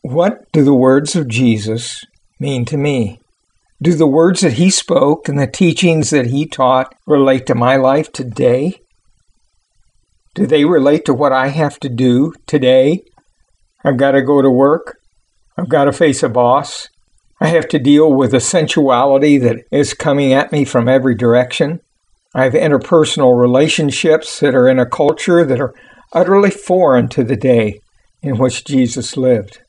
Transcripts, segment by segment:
What do the words of Jesus mean to me? Do the words that he spoke and the teachings that he taught relate to my life today? Do they relate to what I have to do today? I've got to go to work. I've got to face a boss. I have to deal with the sensuality that is coming at me from every direction. I have interpersonal relationships that are in a culture that are utterly foreign to the day in which Jesus lived.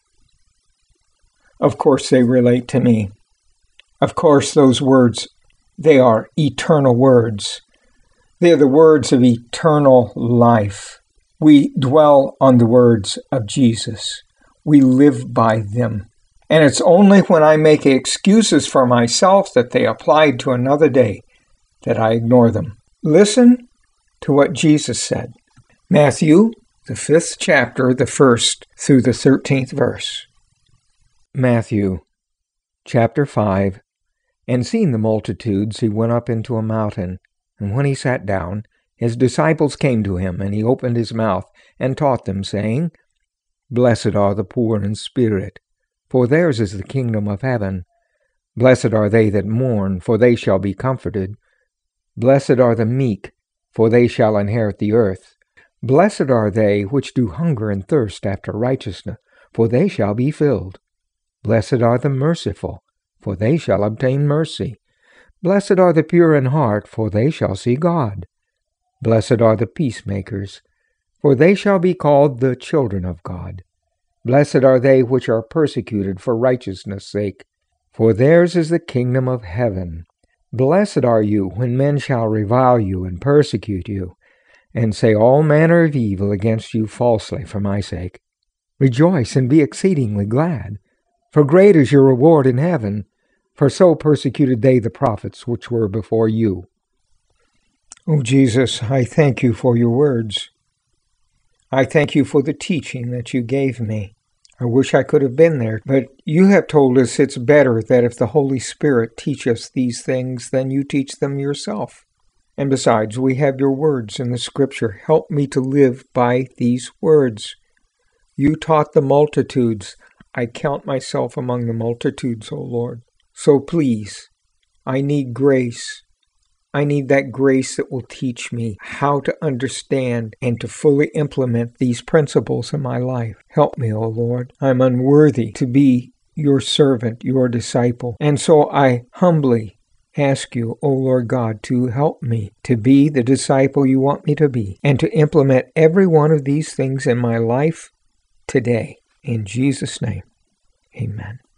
Of course, they relate to me. Of course, those words, they are eternal words. They are the words of eternal life. We dwell on the words of Jesus. We live by them. And it's only when I make excuses for myself that they applied to another day that I ignore them. Listen to what Jesus said. Matthew, the 5th chapter, the 1st through the 13th verse. Matthew, chapter 5. And seeing the multitudes, he went up into a mountain. And when he sat down, his disciples came to him, and he opened his mouth and taught them, saying, Blessed are the poor in spirit, for theirs is the kingdom of heaven. Blessed are they that mourn, for they shall be comforted. Blessed are the meek, for they shall inherit the earth. Blessed are they which do hunger and thirst after righteousness, for they shall be filled. Blessed are the merciful, for they shall obtain mercy. Blessed are the pure in heart, for they shall see God. Blessed are the peacemakers, for they shall be called the children of God. Blessed are they which are persecuted for righteousness' sake, for theirs is the kingdom of heaven. Blessed are you when men shall revile you and persecute you, and say all manner of evil against you falsely for my sake. Rejoice and be exceedingly glad, for great is your reward in heaven, for so persecuted they the prophets which were before you. Oh, Jesus, I thank you for your words. I thank you for the teaching that you gave me. I wish I could have been there, but you have told us it's better that if the Holy Spirit teach us these things, then you teach them yourself. And besides, we have your words in the Scripture. Help me to live by these words. You taught the multitudes. I count myself among the multitudes, O Lord. So please, I need grace. I need that grace that will teach me how to understand and to fully implement these principles in my life. Help me, O Lord. I'm unworthy to be your servant, your disciple. And so I humbly ask you, O Lord God, to help me to be the disciple you want me to be and to implement every one of these things in my life today. In Jesus' name, amen.